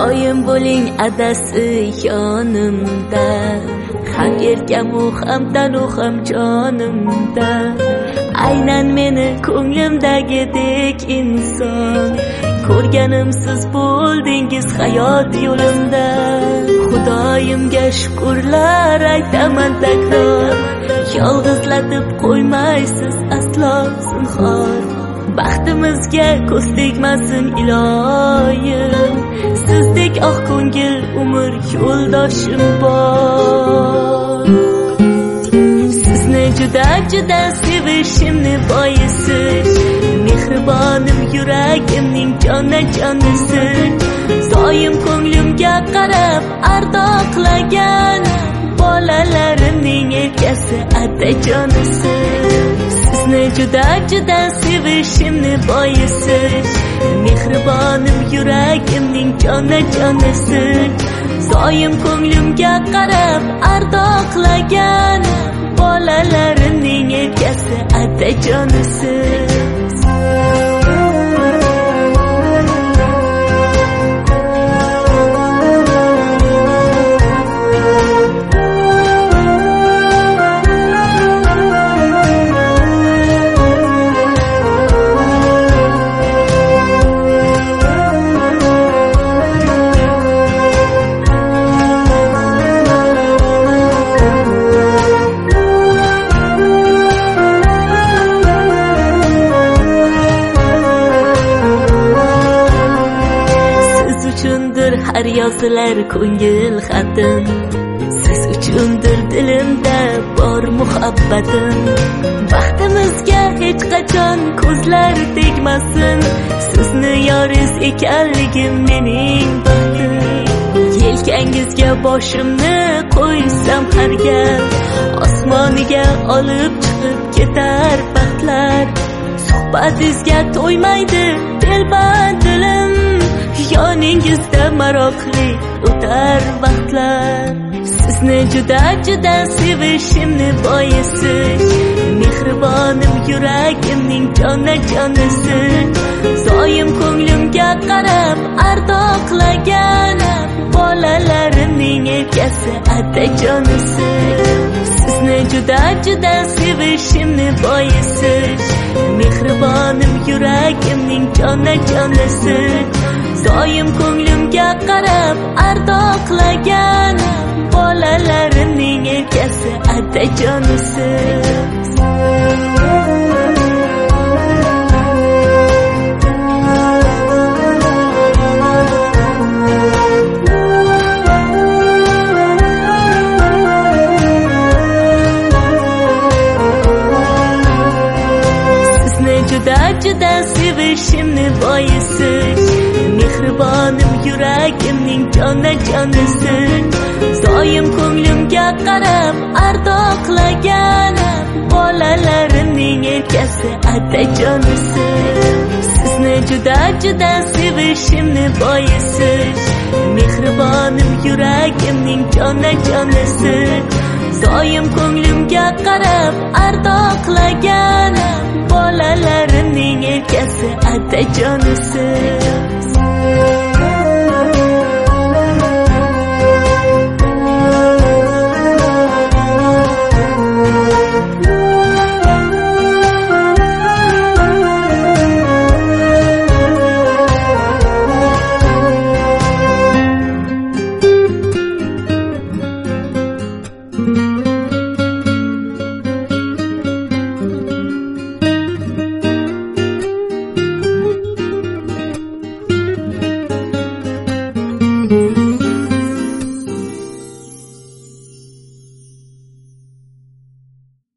doim bo'ling adasi yonimda, ham erkamu ham tanu ham jonimda. Aynan meni ko'nglimdagidek inson, ko'rganim siz bo'ldingiz hayot yo'limda. Xudoyimga shukrlar aytaman takror, yolg'izlatib qo'ymaysiz aslo zinhor. Baxtimizga ko'z tegmasin iloyim, sizdek oq ko'ngil umr yo'ldoshim bor. Sizni juda juda sevishimni boisi, mehribonim yuragimning jona-jonisi. Doim ko'nglimga qarab ardoqlagan bolalarimning erkasi otajonisi. Sizni juda juda sevishimni boisi, mehribonim yuragimning jona-jonisi. Doim ko'nglimga qarab ardoqlagan bolalarimning erkasi otajonisi. Har yozilar ko'ngil xatim, siz uchundir dilimda bor muhabbatim. Baxtimizga hech qachon ko'zlar tegmasin, sizni yoringiz ekanligim mening baxtim. Yelkangizga boshimni qo'ysam har gal, osmoniga olib chiqib ketar baxtlar. Suhbatingizga to'ymaydi dilband dilim, yoningizda maroqli o'tar vaqtlar. Sizni juda juda sevishimni boisi, mehribonim yuragimning jona-jonisi. Doim ko'nglimga qarab ardoqlagan bolalarimning erkasi otajonisi. Sizni juda juda sevishimni boisi, mehribonim yuragimning jona-jonisi. Doim ko'nglimga qarab ardoqlagan bolalarimning erkasi otajonisi. Sizni juda juda sevishimni boisi, mehribonim yuragimning jona-jonisi. Doim ko'nglimga qarab ardoqlagan bolalarimning erkasi otajonisi. Sizni juda juda sevishimni boisi, mehribonim yuragimning jona-jonisi. Doim ko'nglimga qarab ardoqlagan bolalarimning erkasi otajonisi.